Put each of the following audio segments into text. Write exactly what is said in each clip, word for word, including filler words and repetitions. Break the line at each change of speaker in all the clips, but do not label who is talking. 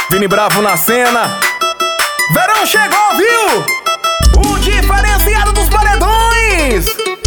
Vini Bravo na cena. Verão chegou, viu? O diferenciado dos paredões.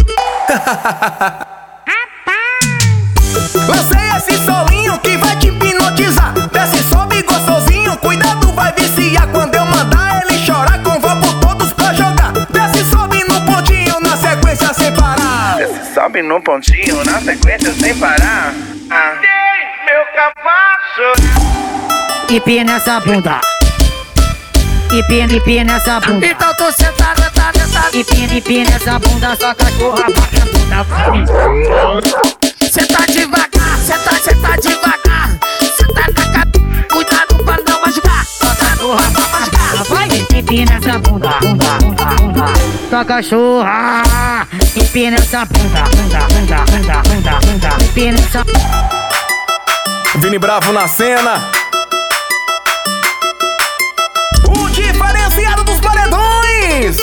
Lancei esse solinho que vai te hipnotizar. Desce, sobe gostosinho, cuidado, vai viciar. Quando eu mandar ele chorar, convoco todos pra jogar. Desce, sobe no pontinho, na sequência sem parar.
Desce, sobe no pontinho, na sequência sem parar. Ah. Tem meu cavaço.
Hipi nessa bunda. Hipi, hipi nessa bunda.
Então tô sentada, tá, tá.
Hipi, hipi nessa bunda, só cachorra bate a bunda vai.
Cê tá devagar, cê tá, cê tá devagar. Cê tá na cara, cuidado pra não machucar. Só cachorra pra machucar, vai.
Hipi nessa bunda, bunda, bunda, bunda. Só cachorra. Hipi nessa bunda, bunda, bunda, bunda, bunda, bunda. Hipi nessa.
Vini Bravo na cena. O diferenciado dos paredões.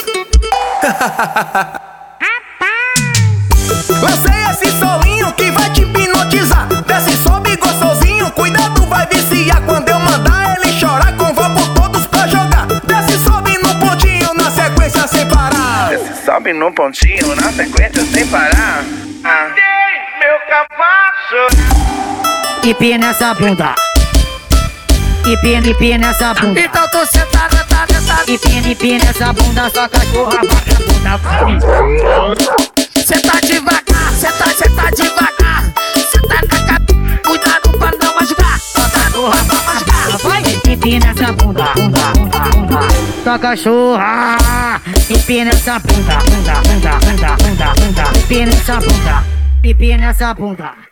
Lancei esse solinho que vai te hipnotizar. Desce, sobe gostosinho, cuidado, vai viciar. Quando eu mandar ele chorar, convoco todos pra jogar. Desce, sobe no pontinho, na sequência sem parar.
Desce, sobe no pontinho, na sequência sem parar. Ah. Tem meu cavaço.
Hipi nessa bunda. Hipi, hipi nessa bunda.
Então tô sentada, tá, tá.
Hipi, hipi nessa bunda, só cachorra bate a bunda vai.
Cê tá devagar, cê tá, cê tá devagar. Cê tá na cara, cuidado pra não machucar. Só cachorra pra machucar, vai.
Hipi nessa bunda, bunda, bunda, bunda. Só cachorra. Hipi nessa bunda, bunda, bunda, bunda, bunda, bunda. Hipi nessa bunda. Hipi nessa bunda.